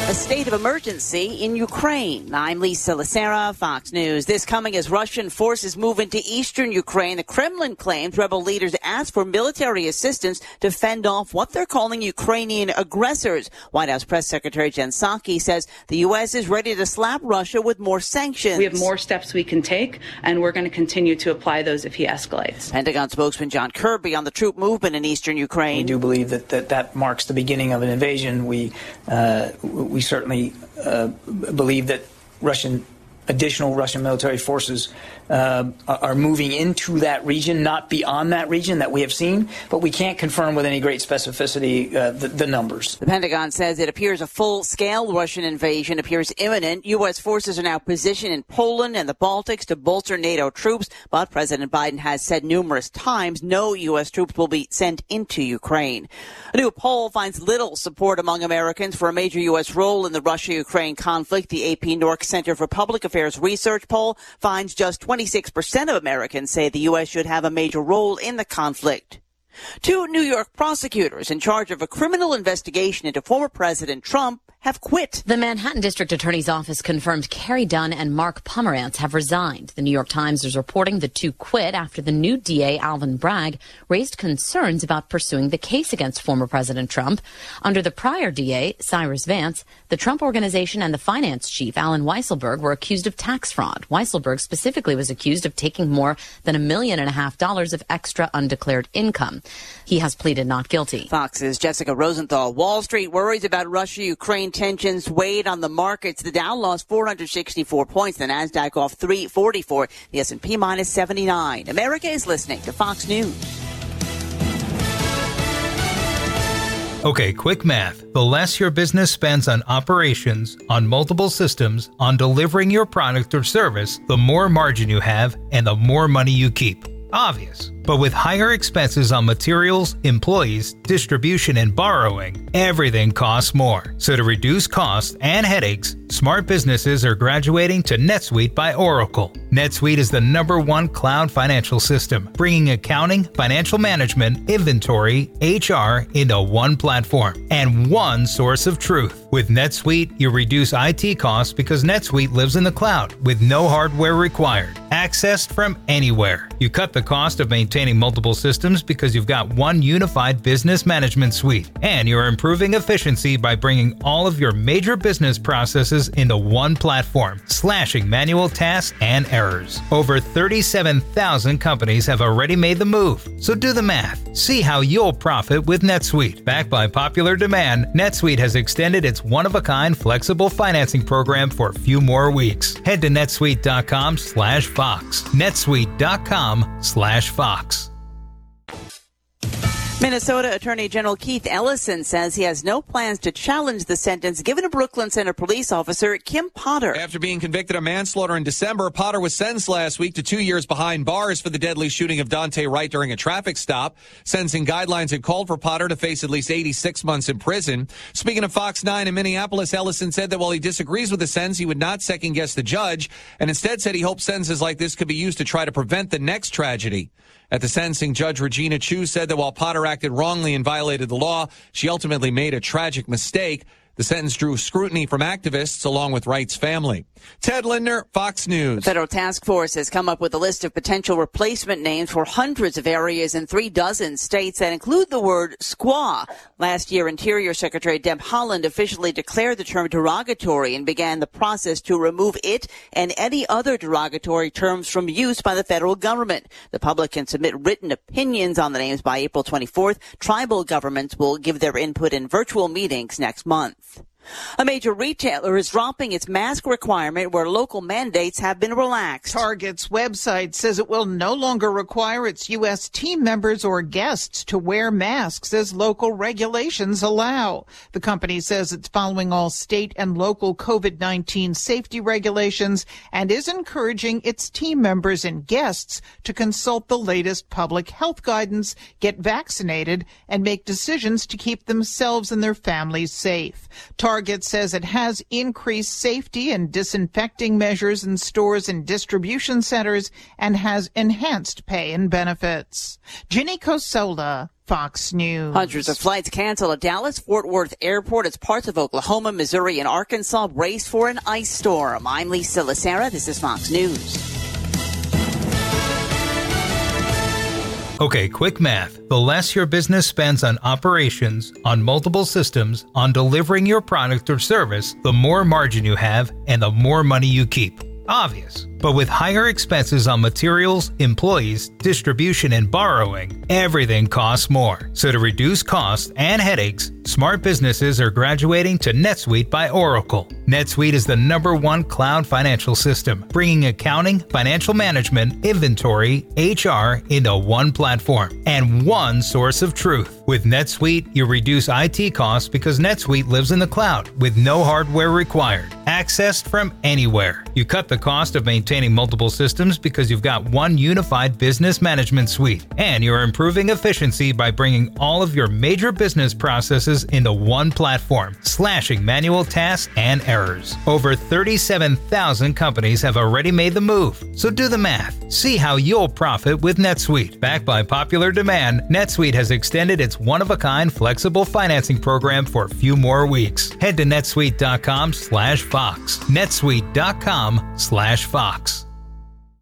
A state of emergency in Ukraine. I'm Lisa Lacera, Fox News. This coming as Russian forces move into eastern Ukraine. The Kremlin claims rebel leaders asked for military assistance to fend off what they're calling Ukrainian aggressors. White House Press Secretary Jen Psaki says the U.S. is ready to slap Russia with more sanctions. We have more steps we can take, and we're going to continue to apply those if he escalates. Pentagon spokesman John Kirby on the troop movement in eastern Ukraine. We do believe that marks the beginning of an invasion. We certainly believe that additional Russian military forces are moving into that region, not beyond that region that we have seen, but we can't confirm with any great specificity the numbers. The Pentagon says it appears a full-scale Russian invasion appears imminent. U.S. forces are now positioned in Poland and the Baltics to bolster NATO troops, but President Biden has said numerous times no U.S. troops will be sent into Ukraine. A new poll finds little support among Americans for a major U.S. role in the Russia-Ukraine conflict. The AP Nork Center for Public Affairs research poll finds just 26% of Americans say the U.S. should have a major role in the conflict. Two New York prosecutors in charge of a criminal investigation into former President Trump have quit. The Manhattan District Attorney's Office confirmed Carrie Dunn and Mark Pomerantz have resigned. The New York Times is reporting the two quit after the new DA, Alvin Bragg, raised concerns about pursuing the case against former President Trump. Under the prior DA, Cyrus Vance, the Trump Organization and the finance chief, Alan Weisselberg, were accused of tax fraud. Weisselberg specifically was accused of taking more than $1.5 million of extra undeclared income. He has pleaded not guilty. Fox's Jessica Rosenthal. Wall Street worries about Russia-Ukraine tensions weighed on the markets. The Dow lost 464 points. The Nasdaq off 344. The S&P minus 79. America is listening to Fox News. Okay, quick math. The less your business spends on operations, on multiple systems, on delivering your product or service, the more margin you have and the more money you keep. Obvious. But with higher expenses on materials, employees, distribution, and borrowing, everything costs more. So to reduce costs and headaches, smart businesses are graduating to NetSuite by Oracle. NetSuite is the #1 cloud financial system, bringing accounting, financial management, inventory, HR into one platform and one source of truth. With NetSuite, you reduce IT costs because NetSuite lives in the cloud with no hardware required. Accessed from anywhere. You cut the cost of maintaining multiple systems because you've got one unified business management suite. And you're improving efficiency by bringing all of your major business processes into one platform, slashing manual tasks and errors. Over 37,000 companies have already made the move. So do the math. See how you'll profit with NetSuite. Backed by popular demand, NetSuite has extended its one-of-a-kind flexible financing program for a few more weeks. Head to netsuite.com/Fox. netsuite.com/Fox. Minnesota Attorney General Keith Ellison says he has no plans to challenge the sentence given to Brooklyn Center police officer Kim Potter. After being convicted of manslaughter in December, Potter was sentenced last week to 2 years behind bars for the deadly shooting of Dante Wright during a traffic stop. Sentencing guidelines had called for Potter to face at least 86 months in prison. Speaking of Fox 9 in Minneapolis, Ellison said that while he disagrees with the sentence, he would not second-guess the judge, and instead said he hopes sentences like this could be used to try to prevent the next tragedy. At the sentencing, Judge Regina Chu said that while Potter acted wrongly and violated the law, she ultimately made a tragic mistake. The sentence drew scrutiny from activists along with Wright's family. Ted Lindner, Fox News. The federal task force has come up with a list of potential replacement names for hundreds of areas in 36 states that include the word squaw. Last year, Interior Secretary Deb Haaland officially declared the term derogatory and began the process to remove it and any other derogatory terms from use by the federal government. The public can submit written opinions on the names by April 24th. Tribal governments will give their input in virtual meetings next month. A major retailer is dropping its mask requirement where local mandates have been relaxed. Target's website says it will no longer require its U.S. team members or guests to wear masks as local regulations allow. The company says it's following all state and local COVID-19 safety regulations and is encouraging its team members and guests to consult the latest public health guidance, get vaccinated, and make decisions to keep themselves and their families safe. Target says it has increased safety and disinfecting measures in stores and distribution centers and has enhanced pay and benefits. Ginny Cosola, Fox News. Hundreds of flights canceled at Dallas-Fort Worth Airport as parts of Oklahoma, Missouri, and Arkansas race for an ice storm. I'm Lisa Lacera. This is Fox News. Okay, quick math. The less your business spends on operations, on multiple systems, on delivering your product or service, the more margin you have and the more money you keep. Obvious. But with higher expenses on materials, employees, distribution, and borrowing, everything costs more. So to reduce costs and headaches, smart businesses are graduating to NetSuite by Oracle. NetSuite is the #1 cloud financial system, bringing accounting, financial management, inventory, HR into one platform and one source of truth. With NetSuite, you reduce IT costs because NetSuite lives in the cloud with no hardware required, accessed from anywhere. You cut the cost of maintaining multiple systems because you've got one unified business management suite, and you're improving efficiency by bringing all of your major business processes into one platform, slashing manual tasks and errors. Over 37,000 companies have already made the move, so do the math. See how you'll profit with NetSuite. Backed by popular demand, NetSuite has extended its one-of-a-kind flexible financing program for a few more weeks. Head to netsuite.com/Fox. netsuite.com/Fox.